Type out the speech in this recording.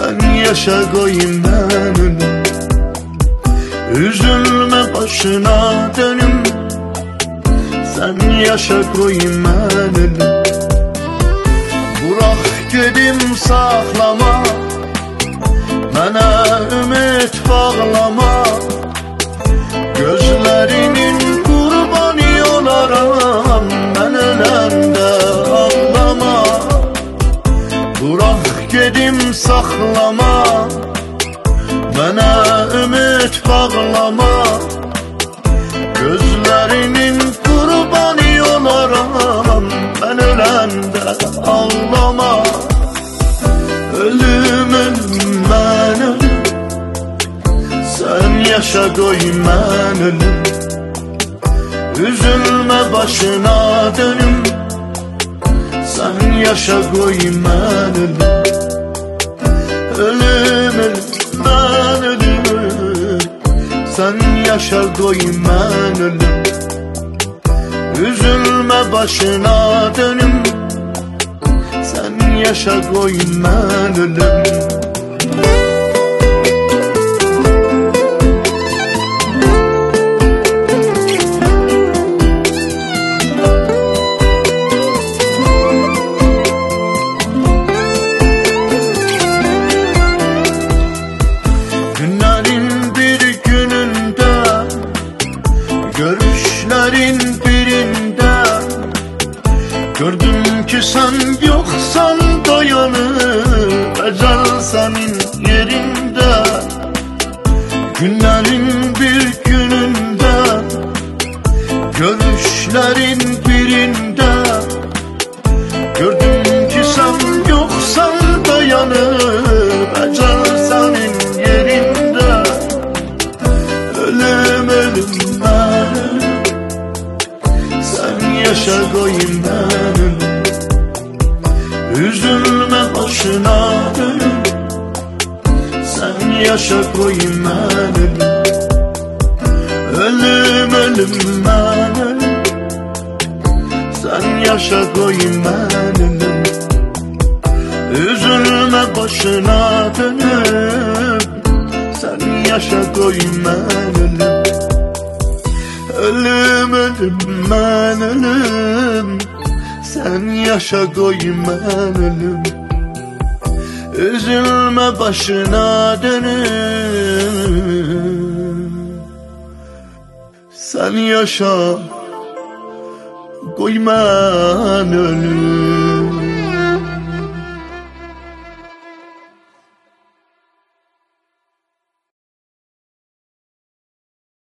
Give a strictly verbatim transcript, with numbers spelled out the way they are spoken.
Sen yaşa koyayım ben ölüm. Üzülme başına dönüm. Sen yaşa koyayım ben ölüm. Bırak gedim saklama, mənə ümid bağlama. Gözlerinin kurbanı olaram, ben öləndə ağlama. Bırak gedim saklama, mənə ümid bağlama. Gözlerinin kurbanı olaram, ben öləndə ağlama. Ölüm ölüm ben ölüm. Sen yaşa koyayım ben ölüm. Üzülme başına dönüm. Sen yaşa koyayım ben ölüm. Ölüm ölüm ben ölüm. Sen yaşa koyayım ben ölüm. Üzülme başına dönüm. Sen yaşa koyayım ben ölüm. Günlerin bir gününde, görüşlerin birinde gördüm ki sen yoksan dayanır ecel senin yerinde. Günlerin bir gününde, görüşlerin birinde gördüm ki sen yoksan dayanır ecel senin yerinde. Ölüm ölüm ben ölüm. Sen yaşa koyayım ben ölüm. Üzülme başına dönüm. Sen yaşa koyayım ben ölüm. Ölüm ölüm ben ölüm. Sen yaşa koyayım ben ölüm. Üzülme başına dönüm. Sen yaşa koyayım ben ölüm. Ölüm ölüm ben ölüm. Sen yaşa koyayım ben ölüm. Üzülme başına dönüm. Sen yaşa koyayım ben ölüm.